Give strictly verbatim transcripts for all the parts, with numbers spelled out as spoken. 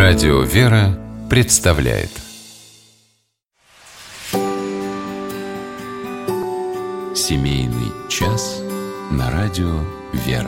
Радио «Вера» представляет семейный час на радио «Вера».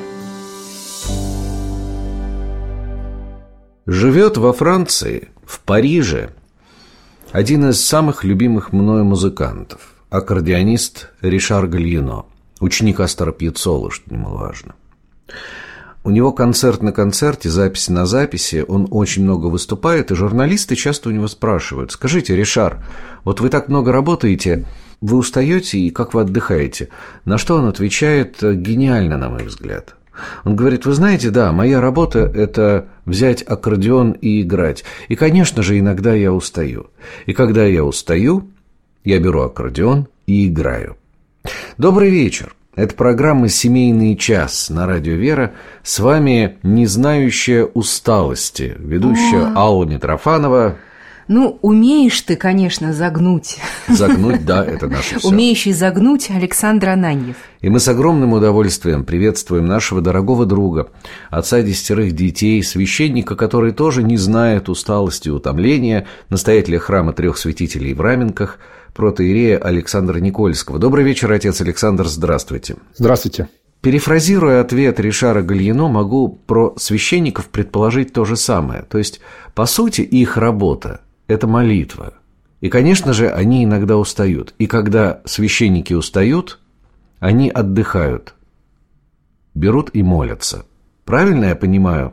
Живет во Франции, в Париже, один из самых любимых мною музыкантов, аккордеонист Ришар Гальено, ученик Астора Пьяццолы, что немаловажно. У него концерт на концерте, запись на записи, он очень много выступает, и журналисты часто у него спрашивают: скажите, Ришар, вот вы так много работаете, вы устаете и как вы отдыхаете? На что он отвечает гениально, на мой взгляд. Он говорит: вы знаете, да, моя работа – это взять аккордеон и играть. И, конечно же, иногда я устаю. И когда я устаю, я беру аккордеон и играю. Добрый вечер. Это программа «Семейный час» на радио «Вера». С вами не знающая усталости ведущая О. Алла Митрофанова. Ну, умеешь ты, конечно, загнуть. Загнуть, да, это наше все. Умеющий загнуть Александр Ананьев. И мы с огромным удовольствием приветствуем нашего дорогого друга, отца десятерых детей, священника, который тоже не знает усталости и утомления, настоятеля храма трех святителей в Раменках, протоиерея Александра Никольского. Добрый вечер, отец Александр, здравствуйте. Здравствуйте. Перефразируя ответ Ришара Гальено, могу про священников предположить то же самое. То есть, по сути, их работа – это молитва. И, конечно же, они иногда устают. И когда священники устают, они отдыхают, берут и молятся. Правильно я понимаю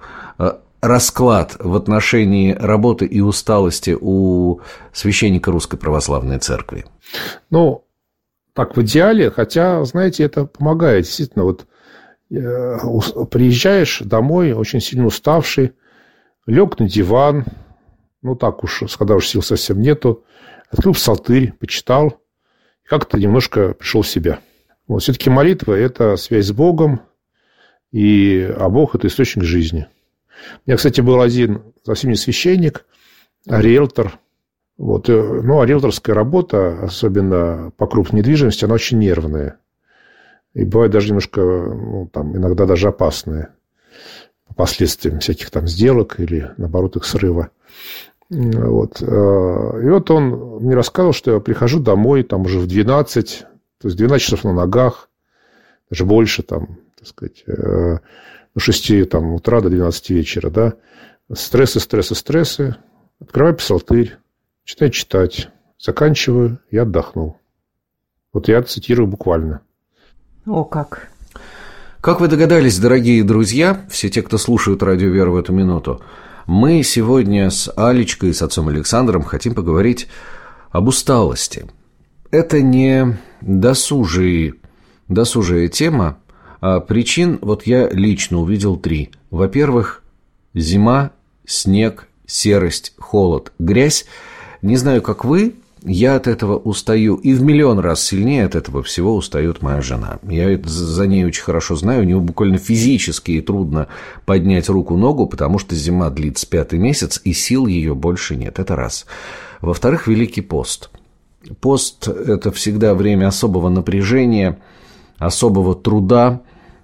расклад в отношении работы и усталости у священника Русской Православной Церкви? Ну, так в идеале, хотя, знаете, это помогает. Действительно, вот э, приезжаешь домой очень сильно уставший, лег на диван, ну так уж, когда уж сил совсем нету, открыл псалтырь, почитал, и как-то немножко пришел в себя. Вот, все-таки молитва – это связь с Богом, и, а Бог – это источник жизни. У меня, кстати, был один совсем не священник, а риэлтор. Вот. Ну, а риэлторская работа, особенно по крупной недвижимости, она очень нервная. И бывает даже немножко, ну, там, иногда даже опасная по последствиям всяких там сделок или, наоборот, их срыва. Вот. И вот он мне рассказывал, что я прихожу домой там уже в двенадцать, то есть двенадцать часов на ногах, даже больше, там, так сказать, с шести там, утра до двенадцати вечера, да, стрессы, стрессы, стрессы, открываю псалтырь, начинаю читать, заканчиваю и отдохнул. Вот я цитирую буквально. О, как! Как вы догадались, дорогие друзья, все те, кто слушают радио «Вера» в эту минуту, мы сегодня с Алечкой и с отцом Александром хотим поговорить об усталости. Это не досужие, досужая тема, а причин вот я лично увидел три. Во-первых, зима, снег, серость, холод, грязь. Не знаю, как вы, я от этого устаю, и в миллион раз сильнее от этого всего устает моя жена. Я за ней очень хорошо знаю, у нее буквально физически трудно поднять руку-ногу, потому что зима длится пятый месяц, и сил ее больше нет. Это раз. Во-вторых, Великий пост. Пост – это всегда время особого напряжения, особого труда,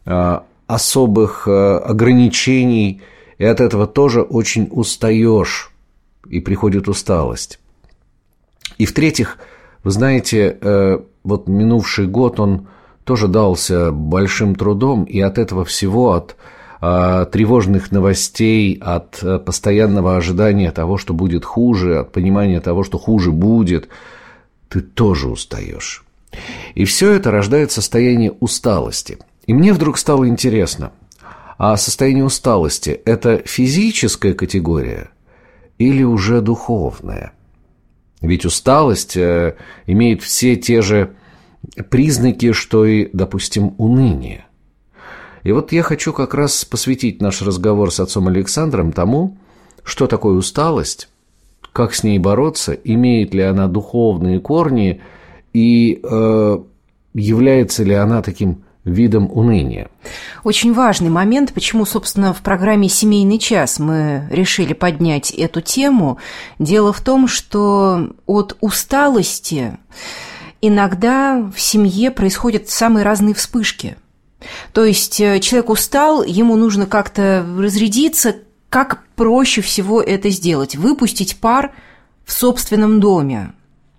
особых ограничений, и от этого тоже очень устаешь, и приходит усталость. И в-третьих, вы знаете, вот минувший год он тоже дался большим трудом, и от этого всего, от тревожных новостей, от постоянного ожидания того, что будет хуже, от понимания того, что хуже будет, ты тоже устаешь. И все это рождает состояние усталости. И мне вдруг стало интересно, а состояние усталости – это физическая категория или уже духовная? Ведь усталость э, имеет все те же признаки, что и, допустим, уныние. И вот я хочу как раз посвятить наш разговор с отцом Александром тому, что такое усталость, как с ней бороться, имеет ли она духовные корни и э, является ли она таким видом уныния. Очень важный момент, почему, собственно, в программе «Семейный час» мы решили поднять эту тему. Дело в том, что от усталости иногда в семье происходят самые разные вспышки. То есть человек устал, ему нужно как-то разрядиться, как проще всего это сделать? Выпустить пар в собственном доме.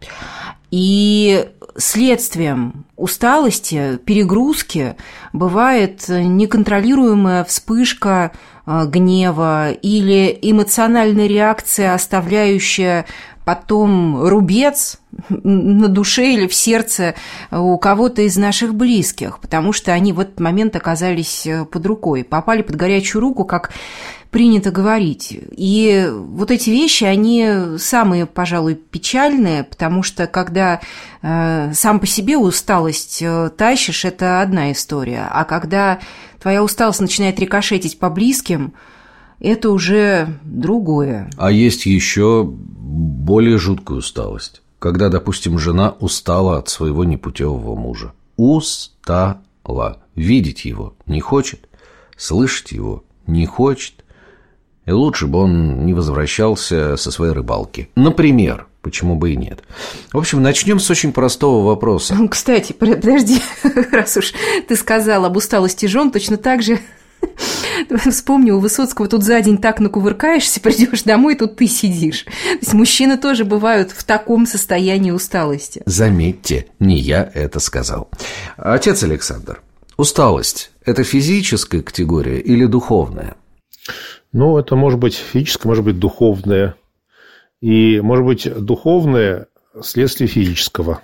И следствием усталости, перегрузки бывает неконтролируемая вспышка гнева или эмоциональная реакция, оставляющая потом рубец на душе или в сердце у кого-то из наших близких, потому что они в этот момент оказались под рукой, попали под горячую руку, как принято говорить. И вот эти вещи, они самые, пожалуй, печальные, потому что когда э, сам по себе усталость э, тащишь, это одна история, а когда твоя усталость начинает рикошетить по близким, это уже другое. А есть еще более жуткая усталость, когда, допустим, жена устала от своего непутевого мужа. Устала. Видеть его не хочет, слышать его не хочет. И лучше бы он не возвращался со своей рыбалки. Например, почему бы и нет. В общем, начнем с очень простого вопроса. Кстати, подожди, раз уж ты сказал об усталости жен, точно так же вспомни, у Высоцкого тут за день так накувыркаешься, придешь домой, тут ты сидишь. То есть мужчины тоже бывают в таком состоянии усталости. Заметьте, не я это сказал. Отец Александр, усталость – это физическая категория или духовная? Ну, это может быть физическое, может быть духовное. И может быть духовное следствие физического.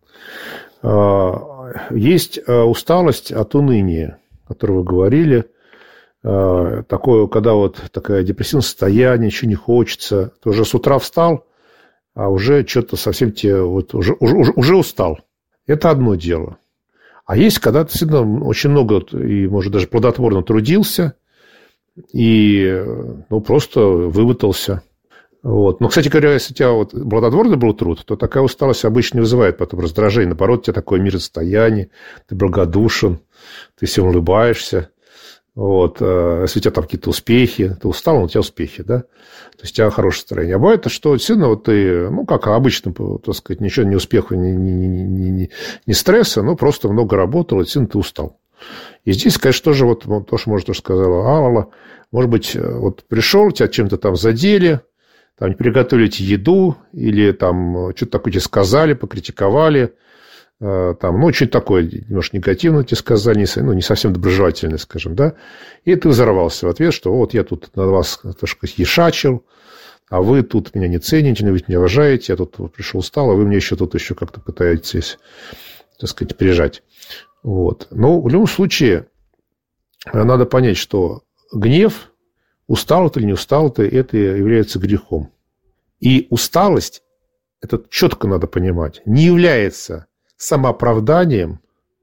Есть усталость от уныния, о которой вы говорили. Такое, когда вот такое депрессивное состояние, ничего не хочется. Ты уже с утра встал, а уже что-то совсем тебе вот уже, уже, уже устал. Это одно дело. А есть, когда ты действительно очень много и, может, даже плодотворно трудился, и ну, просто вымотался. Вот. Но, кстати говоря, если у тебя вот плодотворный был труд, то такая усталость обычно не вызывает потом раздражения. Наоборот, у тебя такое миросостояние, ты благодушен, ты всем улыбаешься. Вот. Если у тебя там какие-то успехи, ты устал, но у тебя успехи, да? То есть у тебя хорошее настроение. А бывает, что действительно вот ты, ну, как обычно, так сказать, ничего, ни успеха, ни, ни, ни, ни, ни стресса, но просто много работал, и действительно ты устал. И здесь, конечно, тоже вот то, что, может, тоже сказала Алла, может быть, вот пришел, тебя чем-то там задели, там приготовили тебе еду, или там что-то такое тебе сказали, покритиковали, там, ну, что-то такое, немножко негативное тебе сказали, ну, не совсем доброжелательное, скажем, да, и ты взорвался в ответ, что вот я тут на вас, так сказать, ешачил, а вы тут меня не цените, вы меня уважаете, я тут пришел, устал, а вы мне еще тут еще как-то пытаетесь, так сказать, прижать. Вот. Но в любом случае надо понять, что гнев, устал ты или не устал ты, это является грехом. И усталость, это четко надо понимать, не является самооправданием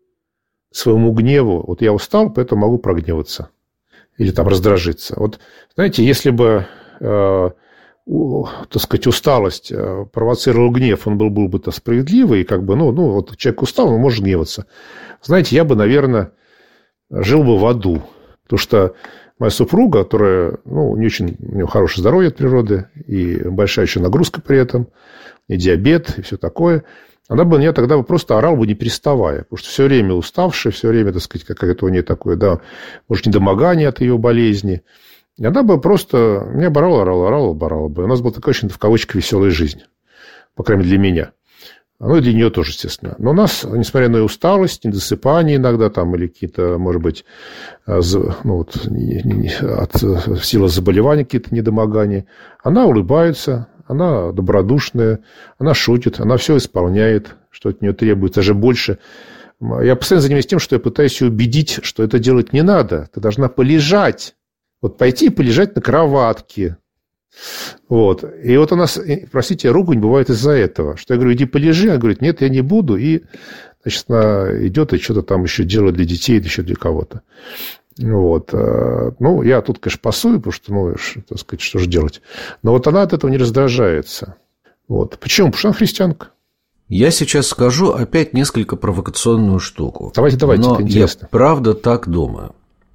своему гневу. Вот я устал, поэтому могу прогневаться или там раздражиться. Вот, знаете, если бы, э, у, так сказать, усталость э, провоцировала гнев, он был, был бы справедливый, и как бы, ну, ну, вот человек устал, он может гневаться. Знаете, я бы, наверное, жил бы в аду. Потому что моя супруга, которая, ну, не очень, у нее хорошее здоровье от природы, и большая еще нагрузка при этом, и диабет, и все такое, она бы мне тогда бы просто орала бы не переставая. Потому что все время уставшая, все время, так сказать, какое-то у нее такое, да, может, недомогание от ее болезни. И она бы просто меня борала, орала, орала, борала бы. У нас была такая очень, в кавычках, веселая жизнь. По крайней мере, для меня. Ну, и для нее тоже, естественно. Но у нас, несмотря на усталость, недосыпание иногда, там, или какие-то, может быть, ну, вот, от в силу заболеваний какие-то недомогания, она улыбается, она добродушная, она шутит, она все исполняет, что от нее требуется, даже больше. Я постоянно занимаюсь тем, что я пытаюсь ее убедить, что это делать не надо. Ты должна полежать. Вот пойти и полежать на кроватке. Вот. И вот у нас, простите, ругань бывает из-за этого. Что я говорю, иди полежи. Она говорит, нет, я не буду. И, значит, она идет и что-то там еще делает для детей, еще для кого-то. Вот. Ну, я тут, конечно, пасую, потому что, ну, так сказать, что же делать. Но вот она от этого не раздражается. Вот. Почему? Потому что она христианка. Я сейчас скажу опять несколько провокационную штуку. Давайте, давайте, но это интересно. Я правда так думаю.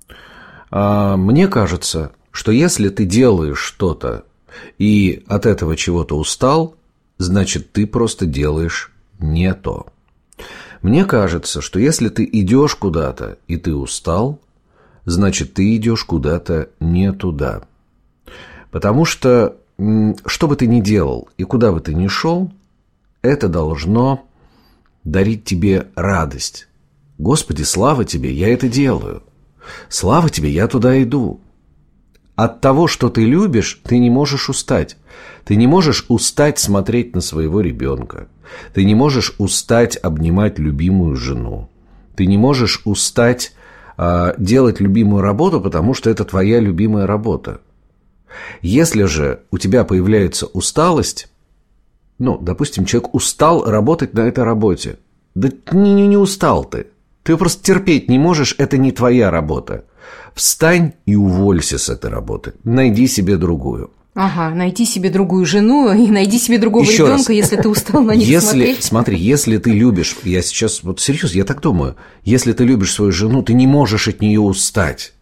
Мне кажется, что если ты делаешь что-то и от этого чего-то устал, значит, ты просто делаешь не то. Мне кажется, что если ты идешь куда-то и ты устал, значит, ты идешь куда-то не туда. Потому что, что бы ты ни делал и куда бы ты ни шел, это должно дарить тебе радость. Господи, слава тебе, я это делаю. Слава тебе, я туда иду. От того, что ты любишь, ты не можешь устать. Ты не можешь устать смотреть на своего ребенка. Ты не можешь устать обнимать любимую жену. Ты не можешь устать э, делать любимую работу, потому что это твоя любимая работа. Если же у тебя появляется усталость, ну, допустим, человек устал работать на этой работе. Да не, не, не устал ты. Ты просто терпеть не можешь, это не твоя работа. Встань и уволься с этой работы. Найди себе другую. Ага, найди себе другую жену и найди себе другого Еще ребенка, раз. если ты устал на них если, смотреть. Смотри, если ты любишь, я сейчас, вот серьезно, я так думаю, если ты любишь свою жену, ты не можешь от нее устать.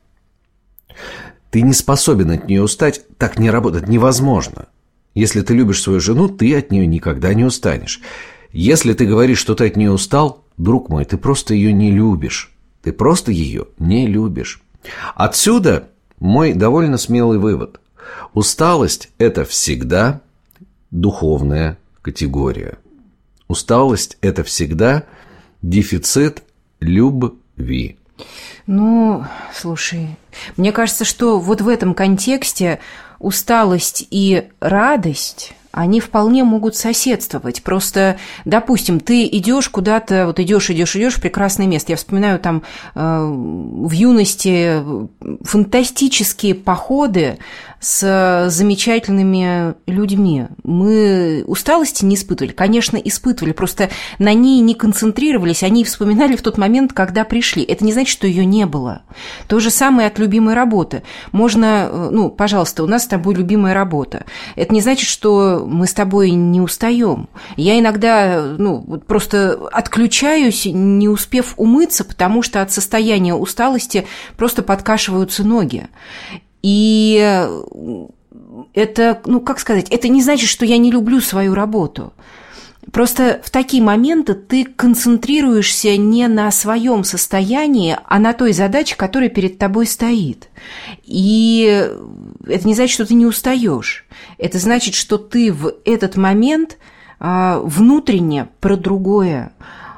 Ты не способен от нее устать, так не работает, невозможно. Если ты любишь свою жену, ты от нее никогда не устанешь. Если ты говоришь, что ты от нее устал, друг мой, ты просто ее не любишь. Ты просто ее не любишь. Отсюда мой довольно смелый вывод. Усталость – это всегда духовная категория. Усталость – это всегда дефицит любви. Ну, слушай, мне кажется, что вот в этом контексте усталость и радость, они вполне могут соседствовать. Просто, допустим, ты идешь куда-то, вот идешь, идешь, идешь в прекрасное место. Я вспоминаю там э, в юности фантастические походы с замечательными людьми. Мы усталости не испытывали, конечно, испытывали, просто на ней не концентрировались, они вспоминали в тот момент, когда пришли. Это не значит, что ее не было. То же самое от любимой работы. Можно, ну, пожалуйста, у нас с тобой любимая работа. Это не значит, что мы с тобой не устаем. Я иногда, ну, просто отключаюсь, не успев умыться, потому что от состояния усталости просто подкашиваются ноги. И это, ну, как сказать, это не значит, что я не люблю свою работу. Просто в такие моменты ты концентрируешься не на своем состоянии, а на той задаче, которая перед тобой стоит. И это не значит, что ты не устаешь. Это значит, что ты в этот момент внутренне про другое.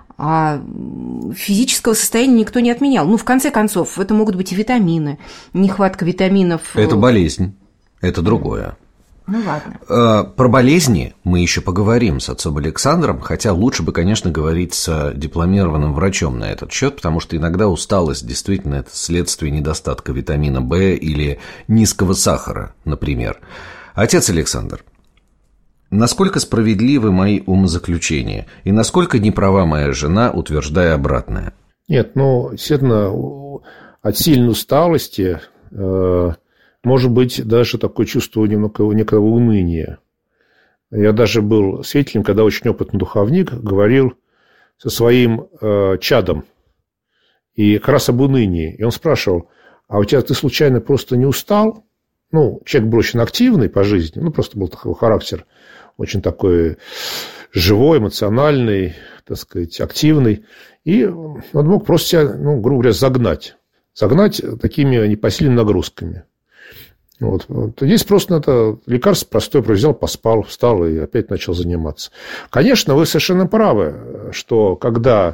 А физического состояния никто не отменял. Ну, в конце концов, это могут быть и витамины, нехватка витаминов. Это болезнь, это другое. Ну, ладно. Про болезни мы еще поговорим с отцом Александром, хотя лучше бы, конечно, говорить с дипломированным врачом на этот счет, потому что иногда усталость действительно это следствие недостатка витамина В или низкого сахара, например. Отец Александр, насколько справедливы мои умозаключения? И насколько не права моя жена, утверждая обратное? Нет, ну, действительно, от сильной усталости э, может быть даже такое чувство некого, некого уныния. Я даже был свидетелем, когда очень опытный духовник говорил со своим э, чадом и как раз об унынии. И он спрашивал, а у тебя ты случайно просто не устал? Ну, человек был очень активный по жизни, ну, просто был такой характер очень такой живой, эмоциональный, так сказать, активный. И он мог просто себя, ну, грубо говоря, загнать. Загнать такими непосильными нагрузками. Вот. Здесь просто это лекарство простое, взял, поспал, встал и опять начал заниматься. Конечно, вы совершенно правы, что когда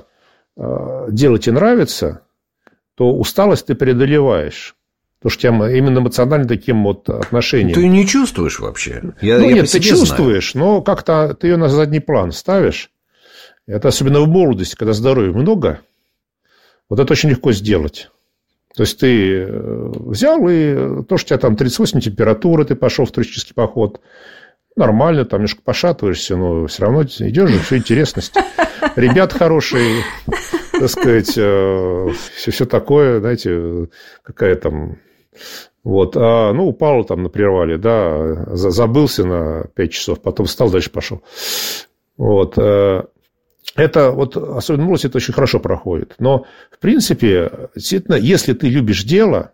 дело тебе нравится, то усталость ты преодолеваешь. Потому что у тебя именно эмоционально таким вот отношением. Ты не чувствуешь вообще. Я, ну, я нет, ты чувствуешь, знаю. Но как-то ты ее на задний план ставишь. Это особенно в молодости, когда здоровья много. Вот это очень легко сделать. То есть ты взял, и то, что у тебя там тридцать восемь температура, ты пошел в туристический поход. Нормально, там немножко пошатываешься, но все равно идешь, все интересность. Ребят хорошие, так сказать, все, все такое, знаете, какая там... Вот, а, ну, упал там на привале, да, забылся на пять часов, потом встал, дальше пошел. Вот, это вот, особенно в молодости, это очень хорошо проходит. Но, в принципе, действительно, если ты любишь дело,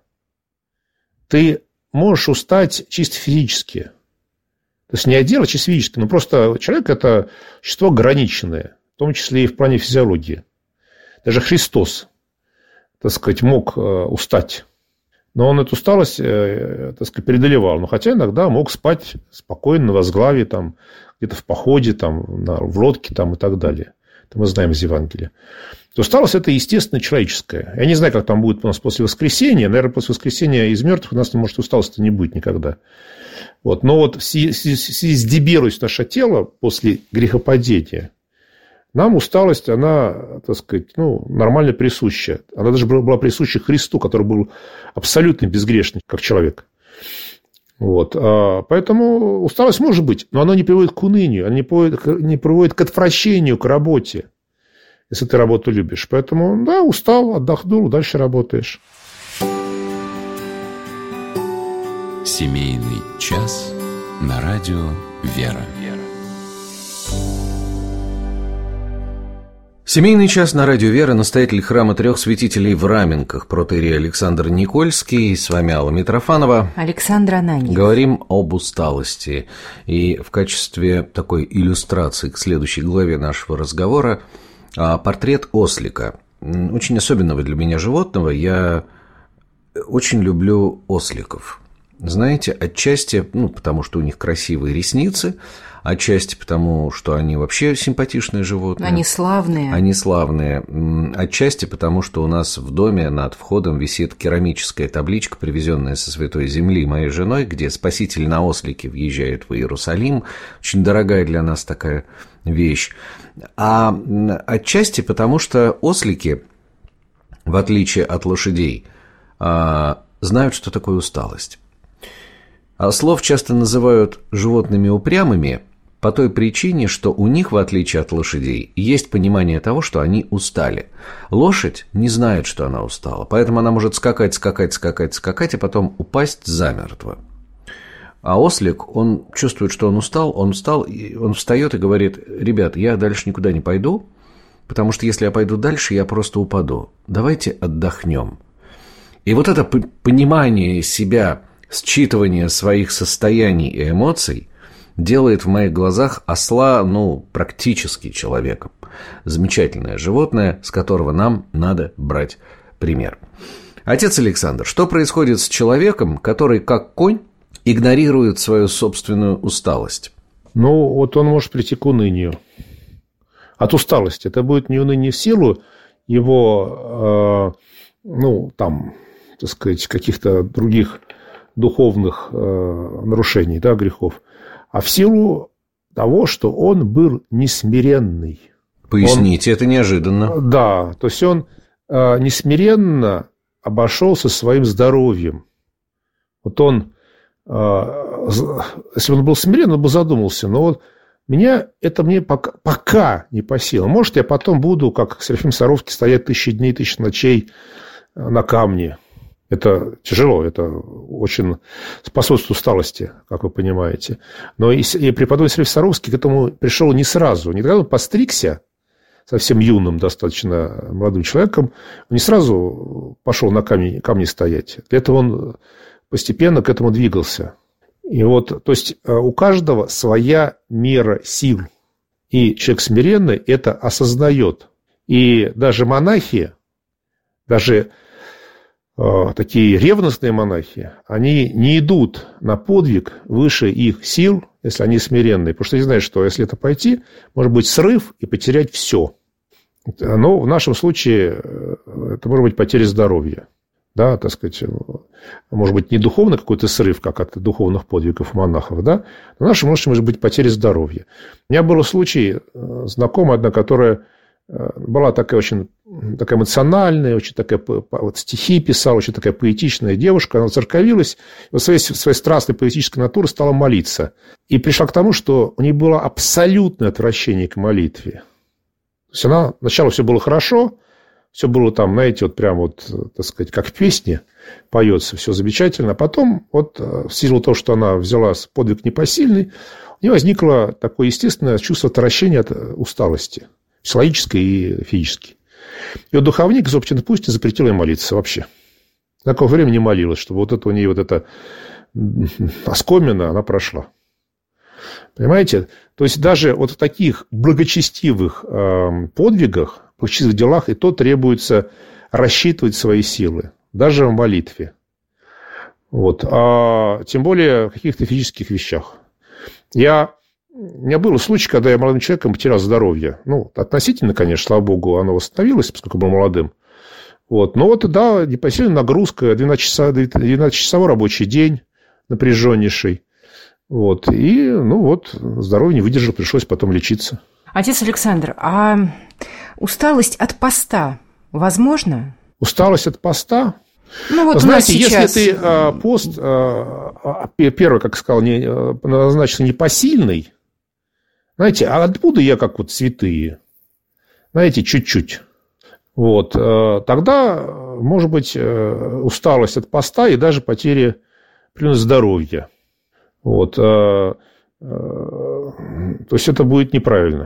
ты можешь устать чисто физически. То есть, не от дела, а чисто физически. Но просто человек – это существо ограниченное, в том числе и в плане физиологии. Даже Христос, так сказать, мог устать. Но он эту усталость, так сказать, преодолевал. Но хотя иногда мог спать спокойно на возглаве, там, где-то в походе, там, на, в лодке там, и так далее. Это мы знаем из Евангелия. То усталость – это естественно человеческое. Я не знаю, как там будет у нас после воскресения. Наверное, после воскресения из мертвых у нас, может, усталости не будет никогда. Вот. Но вот в связи с дебилостью наше тело после грехопадения, нам усталость, она, так сказать, ну, нормально присуща. Она даже была присуща Христу, который был абсолютно безгрешный, как человек. Вот. Поэтому усталость может быть, но она не приводит к унынию, она не приводит, не приводит к отвращению к работе, если ты работу любишь. Поэтому, да, устал, отдохнул, дальше работаешь. Семейный час на радио «Вера». Семейный час на радио «Вера», настоятель храма трех святителей в Раменках, протоиерей Александр Никольский, с вами Алла Митрофанова. Александр Ананьев. Говорим об усталости. И в качестве такой иллюстрации к следующей главе нашего разговора портрет ослика. Очень особенного для меня животного. Я очень люблю осликов. Знаете, отчасти, ну, потому что у них красивые ресницы, отчасти потому, что они вообще симпатичные животные. Они славные. Они славные. Отчасти потому, что у нас в доме над входом висит керамическая табличка, привезенная со Святой Земли моей женой, где Спаситель на ослике въезжает в Иерусалим. Очень дорогая для нас такая вещь. А отчасти потому, что ослики, в отличие от лошадей, знают, что такое усталость. Ослов часто называют животными упрямыми по той причине, что у них, в отличие от лошадей, есть понимание того, что они устали. Лошадь не знает, что она устала, поэтому она может скакать, скакать, скакать, скакать, а потом упасть замертво. А ослик, он чувствует, что он устал, он устал, и он встает и говорит: ребят, я дальше никуда не пойду, потому что если я пойду дальше, я просто упаду. Давайте отдохнем. И вот это понимание себя, считывание своих состояний и эмоций делает в моих глазах осла, ну, практически человеком. Замечательное животное, с которого нам надо брать пример. Отец Александр, что происходит с человеком, который, как конь, игнорирует свою собственную усталость? Ну, вот он может прийти к унынию. От усталости. Это будет не уныние в силу его, э, ну, там, так сказать, каких-то других духовных э, нарушений, да, грехов, а в силу того, что он был несмиренный. Поясните, он, это неожиданно. Да, то есть он э, несмиренно обошелся своим здоровьем. Вот он, э, если бы он был смирен, он бы задумался, но вот меня, это мне пока, пока не по силам. Может, я потом буду, как Серафим Саровский, стоять тысячи дней, тысячи ночей на камне. Это тяжело, это очень способствует усталости, как вы понимаете. Но и, и преподобный Серафим Саровский к этому пришел не сразу. Не когда он постригся, совсем юным, достаточно молодым человеком, он не сразу пошел на камни, камни стоять. Для этого он постепенно к этому двигался. И вот, то есть, у каждого своя мера сил. И человек смиренный это осознает. И даже монахи, даже такие ревностные монахи, они не идут на подвиг выше их сил, если они смиренные. Потому что они знают, что если это пойти, может быть срыв и потерять все. Но в нашем случае это может быть потеря здоровья. Да, так сказать, может быть, не духовный какой-то срыв, как от духовных подвигов монахов, да, но в нашем случае может быть потеря здоровья. У меня был случай, знакомая одна, которая была такая очень такая эмоциональная, очень такая, вот стихи писала, очень такая поэтичная девушка. Она церковилась, вот своей, своей страстной поэтической натуры стала молиться. И пришла к тому, что у нее было абсолютное отвращение к молитве. То есть она, сначала все было хорошо, все было там, знаете, вот прям вот, так сказать, как в песне поется, все замечательно. А потом, вот в силу того, что она взяла подвиг непосильный, у нее возникло такое естественное чувство отвращения от усталости. Психологической и физической. И вот духовник из общины Пусти запретил ей молиться вообще. На какое время не молилась, чтобы вот это у нее вот эта оскомина, она прошла. Понимаете? То есть, даже вот в таких благочестивых э, подвигах, благочестивых делах, и то требуется рассчитывать свои силы. Даже в молитве. Вот. А тем более в каких-то физических вещах. Я... У меня был случай, когда я молодым человеком потерял здоровье. Ну, относительно, конечно, слава богу, оно восстановилось, поскольку был молодым. Вот. Но вот, да, непосильная нагрузка, двенадцатичасовой рабочий день, напряженнейший. Вот. И, ну, вот, здоровье не выдержал, пришлось потом лечиться. Отец Александр, а усталость от поста возможно? Усталость от поста? Ну, вот знаете, сейчас... если ты а, пост, а, первый, как сказал, не, назначен не посильный, знаете, а откуда я как вот святые? Знаете, чуть-чуть. Вот. Тогда, может быть, усталость от поста и даже потеря здоровья. Вот. То есть, это будет неправильно.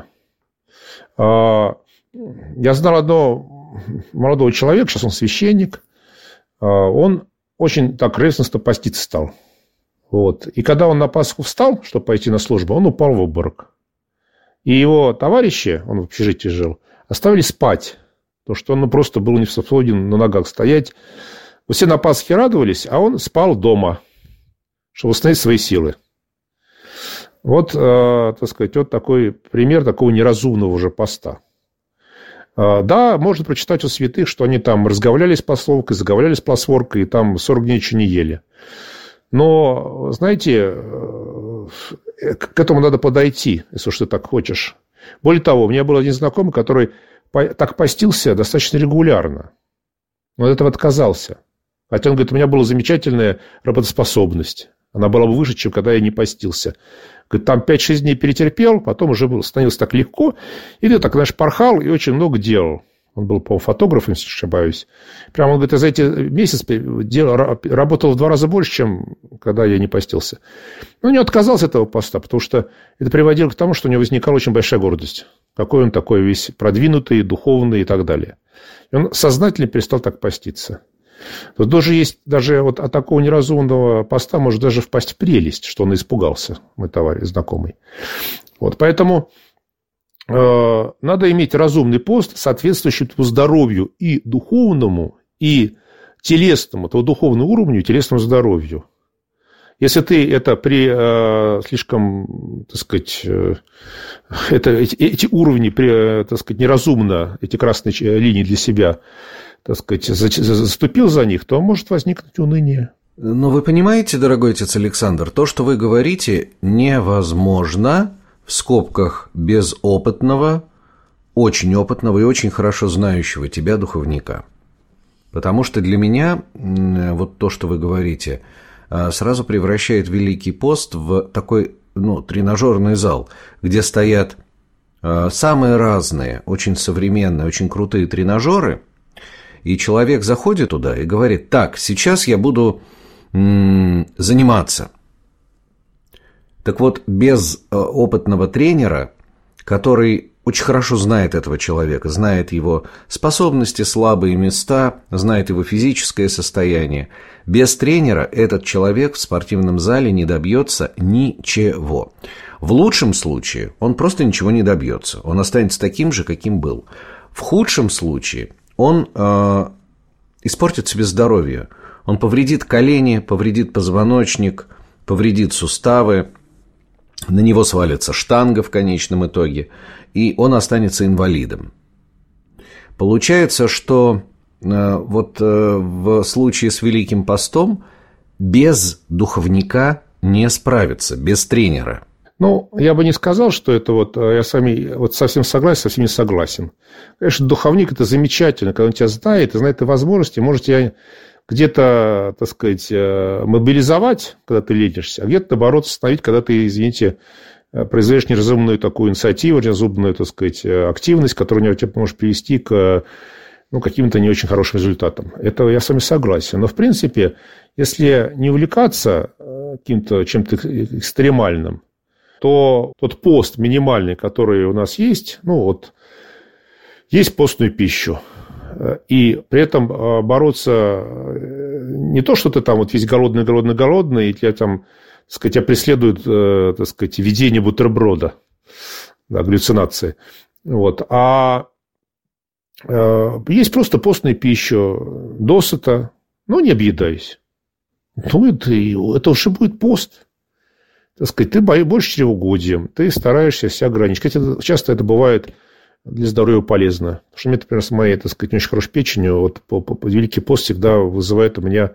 Я знал одного молодого человека, сейчас он священник, он очень так ревностно поститься стал. Вот. И когда он на Пасху встал, чтобы пойти на службу, он упал в обморок. И его товарищи, он в общежитии жил, оставили спать. Потому что он ну, просто был не способен на ногах стоять. Все на Пасхе радовались, а он спал дома, чтобы восстановить свои силы. Вот, э, так сказать, вот такой пример такого неразумного уже поста. Э, да, можно прочитать у святых, что они там разговлялись пословкой, заговлялись плосворкой, и там сорок дней ничего не ели. Но, знаете, к этому надо подойти, если уж ты так хочешь. Более того, у меня был один знакомый, который так постился достаточно регулярно. Он от этого отказался. Хотя он говорит, у меня была замечательная работоспособность. Она была бы выше, чем когда я не постился. Говорит, там пять-шесть дней перетерпел, потом уже становилось так легко. И ты так, знаешь, порхал и очень много делал. Он был, по-моему, фотографом, если не ошибаюсь. Прямо он говорит, я за эти месяцы работал в два раза больше, чем когда я не постился. Но не отказался от этого поста, потому что это приводило к тому, что у него возникала очень большая гордость. Какой он такой весь продвинутый, духовный и так далее. И он сознательно перестал так поститься. Тут даже есть, даже вот от такого неразумного поста может даже впасть в прелесть, что он испугался, мой товарищ, знакомый. Вот, поэтому э, надо иметь разумный пост, соответствующий твоему здоровью и духовному, и телесному, твоему духовному уровню, и телесному здоровью. Если ты это при э, слишком, так сказать, э, это, эти, эти уровни, при, так сказать, неразумно, эти красные линии для себя, так сказать, заступил за них, то может возникнуть уныние. Но вы понимаете, дорогой отец Александр, то, что вы говорите, невозможно в скобках без опытного, очень опытного и очень хорошо знающего тебя духовника. Потому что для меня вот то, что вы говорите, сразу превращает Великий пост в такой, ну, тренажерный зал, где стоят самые разные, очень современные, очень крутые тренажеры, и человек заходит туда и говорит, так, сейчас я буду м- заниматься. Так вот, без опытного тренера, который очень хорошо знает этого человека, знает его способности, слабые места, знает его физическое состояние, без тренера этот человек в спортивном зале не добьется ничего. В лучшем случае он просто ничего не добьется, он останется таким же, каким был. В худшем случае он э, испортит себе здоровье, он повредит колени, повредит позвоночник, повредит суставы, на него свалится штанга в конечном итоге, и он останется инвалидом. Получается, что э, вот э, в случае с Великим постом без духовника не справиться, без тренера. Ну, я бы не сказал, что это вот, я с вами вот совсем согласен, совсем не согласен. Конечно, духовник – это замечательно, когда он тебя знает, и знает твои возможности, может тебя где-то, так сказать, мобилизовать, когда ты ленишься, а где-то, наоборот, остановить, когда ты, извините, производишь неразумную такую инициативу, неразумную, так сказать, активность, которая тебя может привести к, ну, каким-то не очень хорошим результатам. Это я с вами согласен. Но, в принципе, если не увлекаться каким-то чем-то экстремальным, то тот пост минимальный, который у нас есть, ну, вот, есть постную пищу. И при этом бороться не то, что ты там вот весь голодный, голодный, голодный, и тебя там, так сказать, тебя преследует, так сказать, видение бутерброда, да, галлюцинации. Вот. А есть просто постная пища, досыта, но не объедаясь. Ну, это, это уже будет пост. Так сказать, ты боишься чревоугодием, ты стараешься себя ограничить. Хотя часто это бывает для здоровья полезно. Потому что мне, например, с моей, так сказать, не очень хорошей печенью, вот, по, по, по, Великий пост всегда вызывает у меня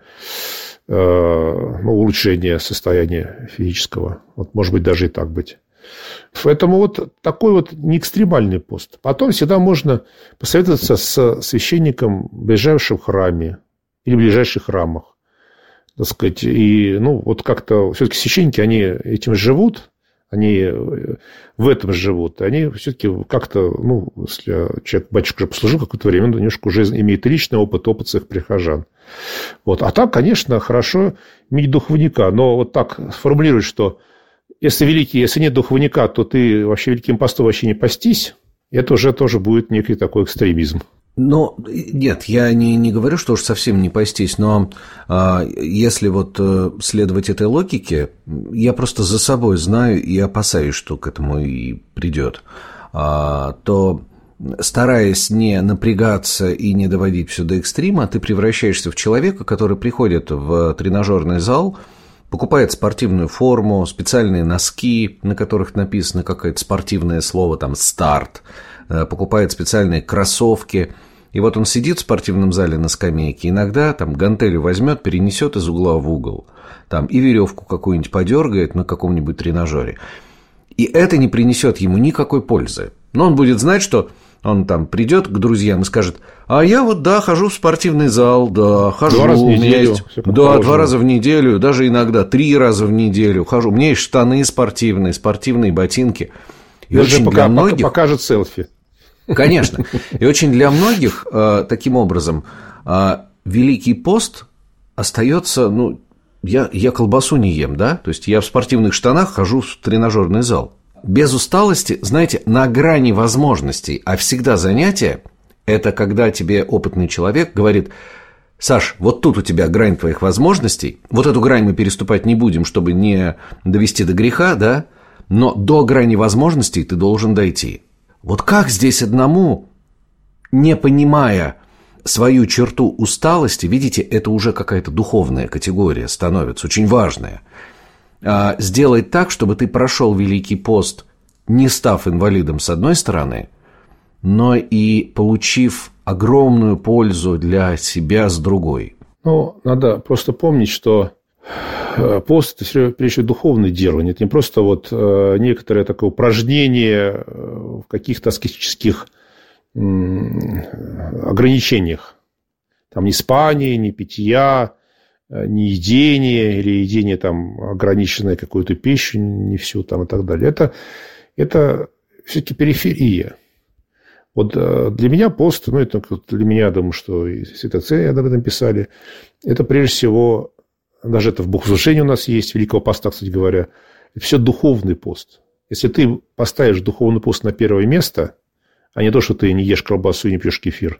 э, ну, улучшение состояния физического. Вот, может быть, даже и так быть. Поэтому вот такой вот не экстремальный пост. Потом всегда можно посоветоваться с священником в ближайшем храме или в ближайших храмах. Так сказать, и, ну, вот как-то все-таки священники, они этим живут, они в этом живут, они все-таки как-то, ну, если человек, батюшка уже послужил какое-то время, он немножко уже имеет личный опыт, опыт своих прихожан. Вот. А так, конечно, хорошо иметь духовника, но вот так сформулировать, что если великий, если нет духовника, то ты вообще великим постом вообще не постись, это уже тоже будет некий такой экстремизм. Ну, нет, я не, не говорю, что уж совсем не постись, но а, если вот а, следовать этой логике, я просто за собой знаю и опасаюсь, что к этому и придет, а, то, стараясь не напрягаться и не доводить все до экстрима, ты превращаешься в человека, который приходит в тренажерный зал, покупает спортивную форму, специальные носки, на которых написано какое-то спортивное слово, там, «старт», покупает специальные кроссовки, и вот он сидит в спортивном зале на скамейке, иногда там гантелью возьмет, перенесет из угла в угол, там, и веревку какую-нибудь подергает на каком-нибудь тренажере. И это не принесет ему никакой пользы. Но он будет знать, что он там придет к друзьям и скажет: а я вот, да, хожу в спортивный зал, да, хожу. Два раза в неделю. Есть, да, два раза в неделю, даже иногда три раза в неделю хожу. У меня есть штаны спортивные, спортивные ботинки. И даже очень пока, для многих... покажет селфи. Конечно. И очень для многих э, таким образом э, Великий пост остается, ну, я, я колбасу не ем, да, то есть я в спортивных штанах хожу в тренажерный зал. Без усталости, знаете, на грани возможностей, а всегда занятие – это когда тебе опытный человек говорит: Саш, вот тут у тебя грань твоих возможностей, вот эту грань мы переступать не будем, чтобы не довести до греха, да, но до грани возможностей ты должен дойти. Вот как здесь одному, не понимая свою черту усталости, видите, это уже какая-то духовная категория становится, очень важная, сделать так, чтобы ты прошел Великий пост, не став инвалидом с одной стороны, но и получив огромную пользу для себя с другой. Ну, надо просто помнить, что пост – это все прежде всего духовное делание. Это не просто вот некоторое такое упражнение в каких-то аскетических ограничениях. Там ни спания, ни питья, ни едения, или едение там ограниченное какую-то пищу, не всю там и так далее. Это, это все-таки периферия. Вот для меня пост, ну, это для меня, думаю, что и святоотцы об этом писали, это прежде всего, даже это в богослужении у нас есть, Великого поста, кстати говоря, это все духовный пост. Если ты поставишь духовный пост на первое место, а не то, что ты не ешь колбасу и не пьешь кефир,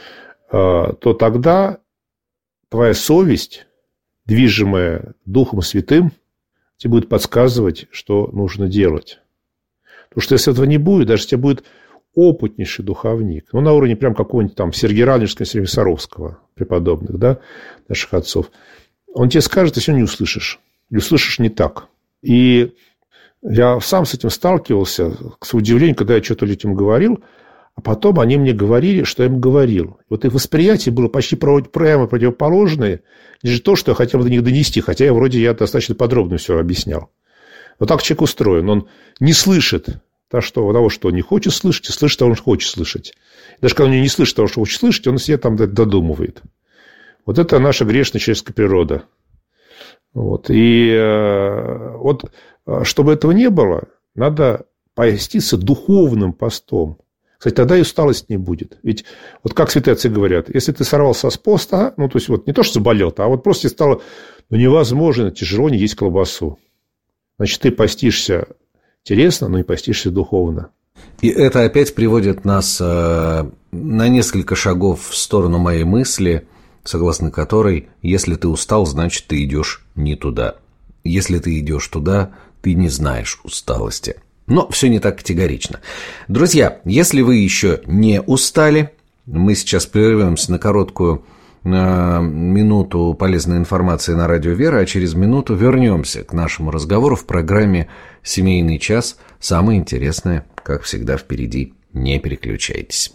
то тогда твоя совесть, движимая Духом Святым, тебе будет подсказывать, что нужно делать. Потому что если этого не будет, даже если будет опытнейший духовник, ну, на уровне прям какого-нибудь там Сергия Радонежского, Сергия Саровского, преподобных, да, наших отцов, он тебе скажет, ты все не услышишь. Или услышишь не так. И я сам с этим сталкивался, к своему удивлению, когда я что-то людям говорил, а потом они мне говорили, что я им говорил. Вот их восприятие было почти прямо противоположное, не то, что я хотел до них донести, хотя я вроде я достаточно подробно все объяснял. Вот так человек устроен. Он не слышит того, что он не хочет слышать, и слышит того, что он хочет слышать. Даже когда он не слышит того, что хочет слышать, он себе там додумывает. Вот это наша грешная человеческая природа. Вот. И э, вот, чтобы этого не было, надо поститься духовным постом. Кстати, тогда и усталость не будет. Ведь вот как святые отцы говорят, если ты сорвался с поста, ну, то есть, вот не то, что заболел, а вот просто стало ну, невозможно, тяжело не есть колбасу. Значит, ты постишься телесно, но не постишься духовно. И это опять приводит нас э, на несколько шагов в сторону моей мысли, согласно которой, если ты устал, значит, ты идешь не туда. Если ты идешь туда, ты не знаешь усталости. Но все не так категорично. Друзья, если вы еще не устали, мы сейчас прервемся на короткую минуту полезной информации на радио «Вера», а через минуту вернемся к нашему разговору в программе «Семейный час». Самое интересное, как всегда, впереди. Не переключайтесь.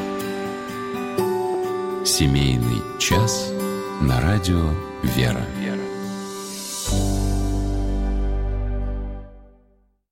«Семейный час» на радио «Вера».